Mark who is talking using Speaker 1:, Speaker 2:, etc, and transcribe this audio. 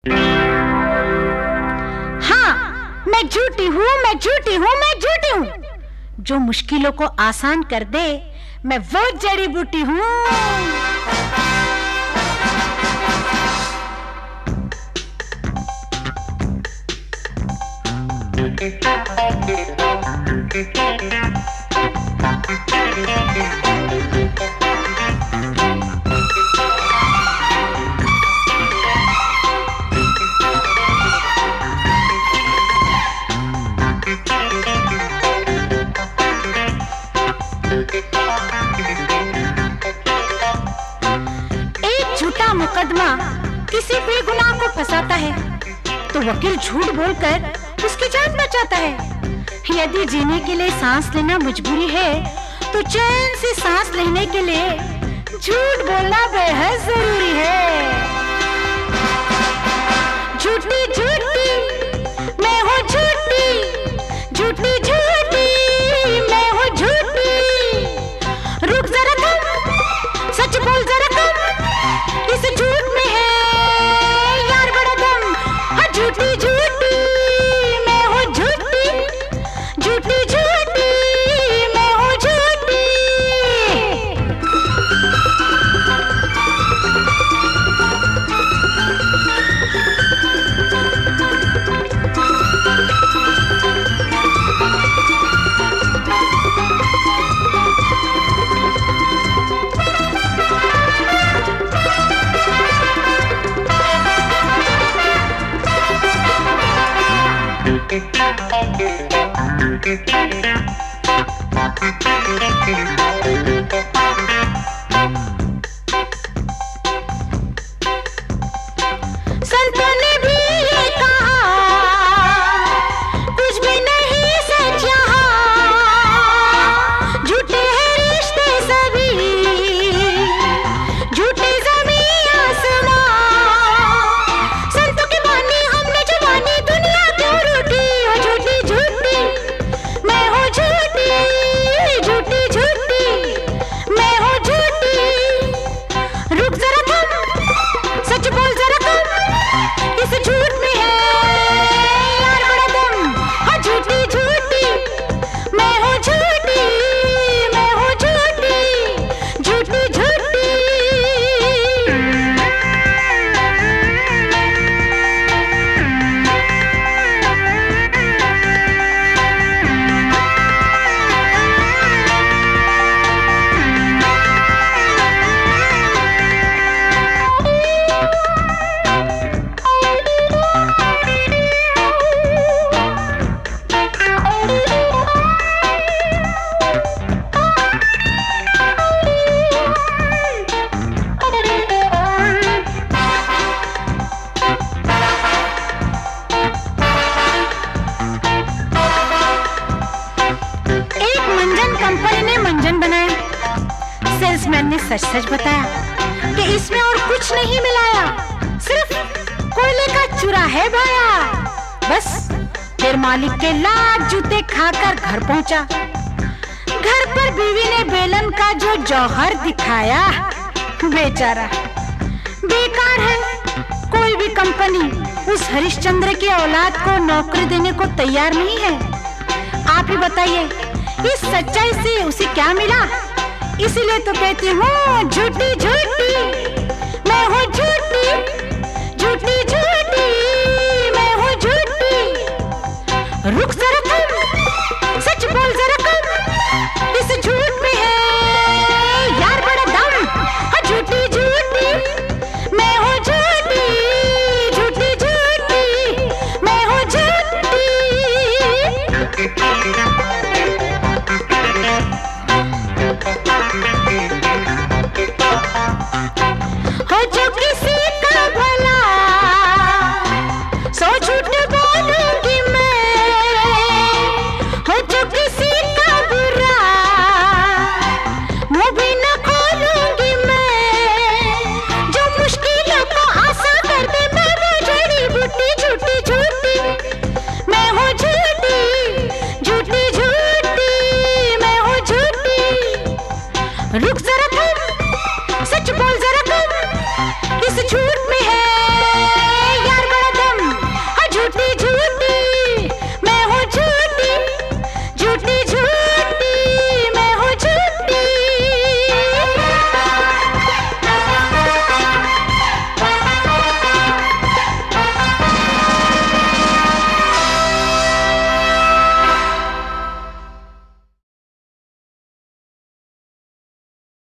Speaker 1: हाँ, मैं झूठी हूँ, मैं झूठी हूँ, मैं झूठी हूँ। जो मुश्किलों को आसान कर दे, मैं वो जड़ी बूटी हूँ। एक झूठा मुकदमा किसी बेगुनाह को फंसाता है तो वकील झूठ बोलकर उसकी जान बचाता है। यदि जीने के लिए सांस लेना मजबूरी है तो चैन से सांस लेने के लिए झूठ बोलना बेहद जरूरी है। झूठी झूठी मैं हूँ, झूठी झूठी झूठी मैं हूँ, झूठी। रुक जरा तुम, सच बोल जरा तुम, इस झूठ में है यार बड़ा दम। हाँ, झूठी झूठी मैं हूँ, झूठी झूठी झूठी मैं हूँ, झूठी। संतों ने भी ये कहा, कुछ भी नहीं सच यहाँ। झूठे हैं रिश्ते सभी, झूठे ज़मीं आसमां। संतों की वाणी हमने जवानी, दुनिया क्यों रूठी। हो झूठी झूठी मैं हूँ, झूठी झूठी झूठी मैं हूँ, झूठी। रुक जरा तुम, सच बोल जरा तुम, इस झूठ में है यार बड़ा दम। हाँ, झूठी झूठी मैं हूँ, झूठी मैं हूँ, झूठी झूठी झूठी। एक मंजन कंपनी ने मंजन बनाया। सेल्समैन ने सच सच बताया कि इसमें और कुछ नहीं मिलाया, सिर्फ कोयले का चूरा है भाया। बस फिर मालिक के लाख जूते खाकर घर पहुंचा। घर पर बीवी ने बेलन का जो जौहर दिखाया, बेचारा बेकार है। कोई भी कंपनी उस हरिश्चंद्र की औलाद को नौकरी देने को तैयार नहीं है। आप ही बताइए, इस सच्चाई से उसे क्या मिला? इसीलिए तो कहती हूँ, झूठी झूठी मैं हूँ, झूठी